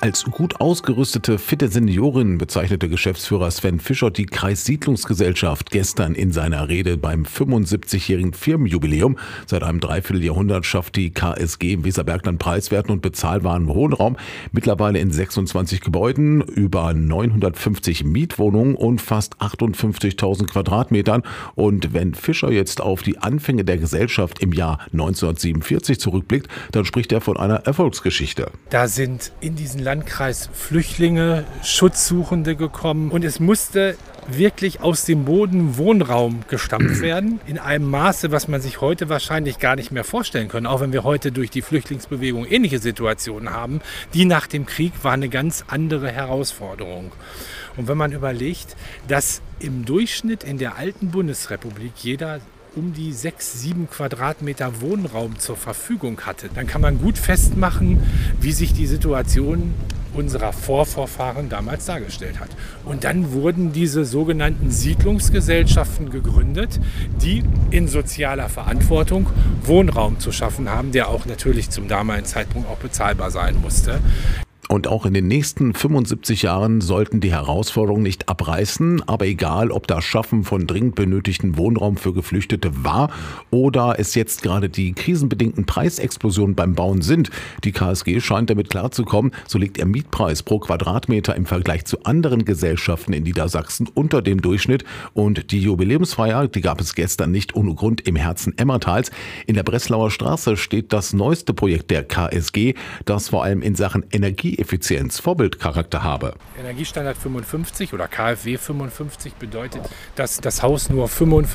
Als gut ausgerüstete, fitte Seniorin bezeichnete Geschäftsführer Sven Fischer die Kreissiedlungsgesellschaft gestern in seiner Rede beim 75-jährigen Firmenjubiläum. Seit einem Dreivierteljahrhundert schafft die KSG im Weserbergland preiswerten und bezahlbaren Wohnraum. Mittlerweile in 26 Gebäuden, über 950 Mietwohnungen und fast 58.000 Quadratmetern. Und wenn Fischer jetzt auf die Anfänge der Gesellschaft im Jahr 1947 zurückblickt, dann spricht er von einer Erfolgsgeschichte. Da sind in diesen Landkreis Flüchtlinge, Schutzsuchende gekommen und es musste wirklich aus dem Boden Wohnraum gestampft werden. In einem Maße, was man sich heute wahrscheinlich gar nicht mehr vorstellen kann. Auch wenn wir heute durch die Flüchtlingsbewegung ähnliche Situationen haben. Die nach dem Krieg war eine ganz andere Herausforderung. Und wenn man überlegt, dass im Durchschnitt in der alten Bundesrepublik jeder um die 6-7 Quadratmeter Wohnraum zur Verfügung hatte, dann kann man gut festmachen, wie sich die Situation unserer Vorfahren damals dargestellt hat. Und dann wurden diese sogenannten Siedlungsgesellschaften gegründet, die in sozialer Verantwortung Wohnraum zu schaffen haben, der auch natürlich zum damaligen Zeitpunkt auch bezahlbar sein musste. Und auch in den nächsten 75 Jahren sollten die Herausforderungen nicht abreißen. Aber egal, ob das Schaffen von dringend benötigten Wohnraum für Geflüchtete war oder es jetzt gerade die krisenbedingten Preisexplosionen beim Bauen sind, die KSG scheint damit klarzukommen. So liegt der Mietpreis pro Quadratmeter im Vergleich zu anderen Gesellschaften in Niedersachsen unter dem Durchschnitt. Und die Jubiläumsfeier, die gab es gestern nicht ohne Grund im Herzen Emmertals. In der Breslauer Straße steht das neueste Projekt der KSG, das vor allem in Sachen Energieeffizienz Vorbildcharakter habe. Energiestandard 55 oder KfW 55 bedeutet, dass das Haus nur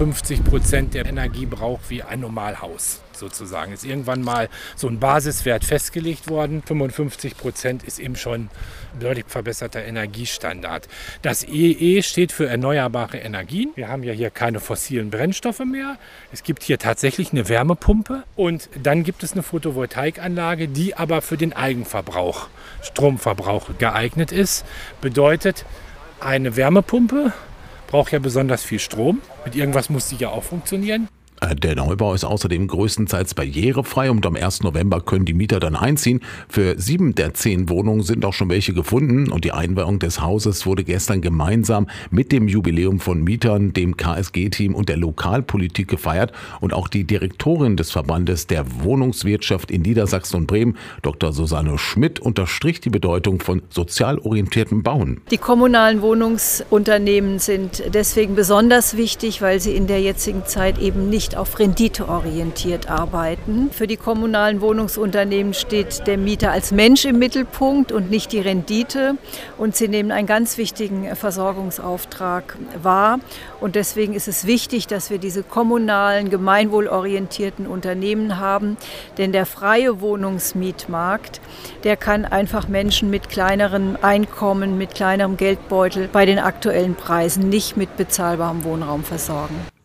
55% der Energie braucht wie ein Normalhaus. Sozusagen ist irgendwann mal so ein Basiswert festgelegt worden. 55% ist eben schon ein deutlich verbesserter Energiestandard. Das EE steht für erneuerbare Energien. Wir haben ja hier keine fossilen Brennstoffe mehr. Es gibt hier tatsächlich eine Wärmepumpe und dann gibt es eine Photovoltaikanlage, die aber für den Eigenverbrauch, Stromverbrauch geeignet ist. Bedeutet, eine Wärmepumpe braucht ja besonders viel Strom. Mit irgendwas muss sie ja auch funktionieren. Der Neubau ist außerdem größtenteils barrierefrei und am 1. November können die Mieter dann einziehen. Für 7 der 10 Wohnungen sind auch schon welche gefunden und die Einweihung des Hauses wurde gestern gemeinsam mit dem Jubiläum von Mietern, dem KSG-Team und der Lokalpolitik gefeiert. Und auch die Direktorin des Verbandes der Wohnungswirtschaft in Niedersachsen und Bremen, Dr. Susanne Schmidt, unterstrich die Bedeutung von sozial orientiertem Bauen. Die kommunalen Wohnungsunternehmen sind deswegen besonders wichtig, weil sie in der jetzigen Zeit eben nicht auf Rendite orientiert arbeiten. Für die kommunalen Wohnungsunternehmen steht der Mieter als Mensch im Mittelpunkt und nicht die Rendite. Und sie nehmen einen ganz wichtigen Versorgungsauftrag wahr. Und deswegen ist es wichtig, dass wir diese kommunalen, gemeinwohlorientierten Unternehmen haben. Denn der freie Wohnungsmietmarkt, der kann einfach Menschen mit kleineren Einkommen, mit kleinerem Geldbeutel bei den aktuellen Preisen nicht mit bezahlbarem Wohnraum versorgen.